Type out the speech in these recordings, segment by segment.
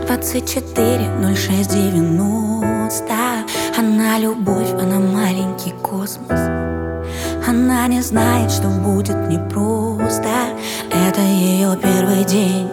24-06-90. Она любовь, она маленький космос. Она не знает, что будет непросто. Это ее первый день.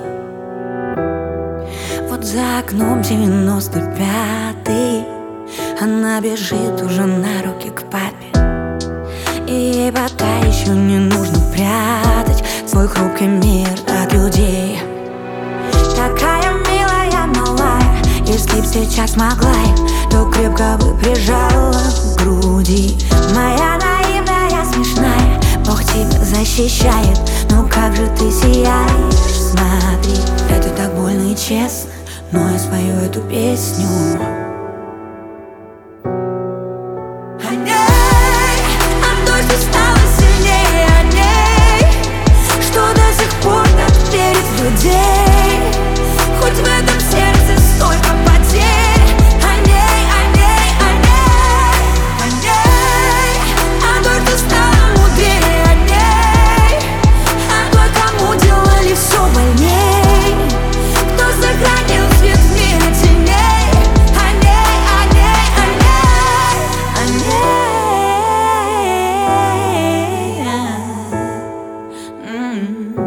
Вот за окном 95-й. Она бежит уже на руки к папе. И ей пока еще не нужно прятать свой хрупкий мир от людей. Такая милая, малая, если б сейчас могла я, то крепко бы прижала к груди. Моя наивная, смешная, Бог тебя защищает. Ну как же ты сияешь, смотри. Это так больно и честно, но я спою эту песню. Хоть в этом сердце столько потерь. О ней, о ней, о ней, о ней, о той, кто стала мудрее. О ней, о той, кому делали все больней, кто сохранил свет в мире теней. О ней, о ней, о ней, о ней.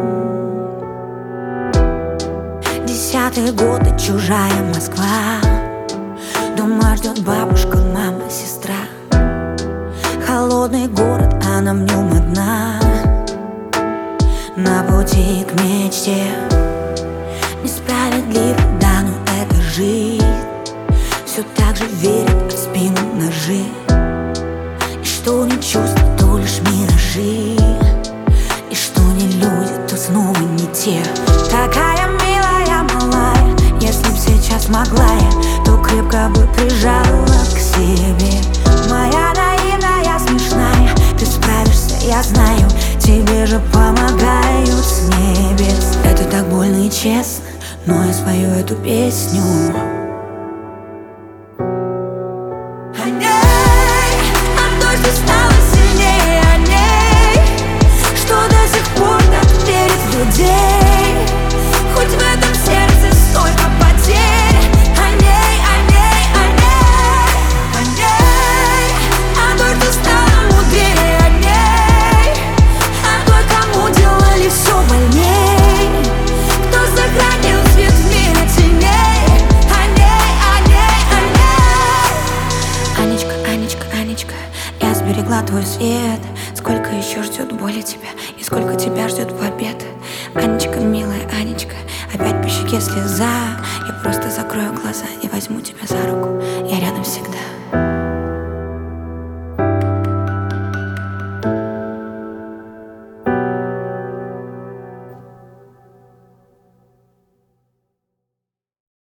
10-е годы, чужая Москва. Дома ждет бабушка, мама, сестра. Холодный город, она в нем одна. На пути к мечте. Несправедливо, да, но это жизнь. Все так же верит в спину ножи. И что не чувства, то лишь миражи. И что не люди, то снова не те. Такая милая, малая, если б сейчас могла я, то крепко бы прижала к себе. Моя наивная, смешная, ты справишься, я знаю. Тебе же помогают с небес. Это так больно и честно, но я спою эту песню. О ней, о той, что стала сильнее. О ней, что до сих пор так верит в людей. Хоть в этом сердце столько потерь. О ней, о ней, о ней, о ней, о той, кто стала мудрее. О ней, о той, кому делали все больней, кто сохранил свет в мире теней. О ней, о ней, о ней. Анечка, Анечка, Анечка, я сберегла твой свет. Сколько еще ждет боли тебя, и сколько тебя ждет побед. Анечка, милая Анечка, опять по щеке слеза. Я просто закрою глаза и возьму тебя за руку. Я рядом всегда.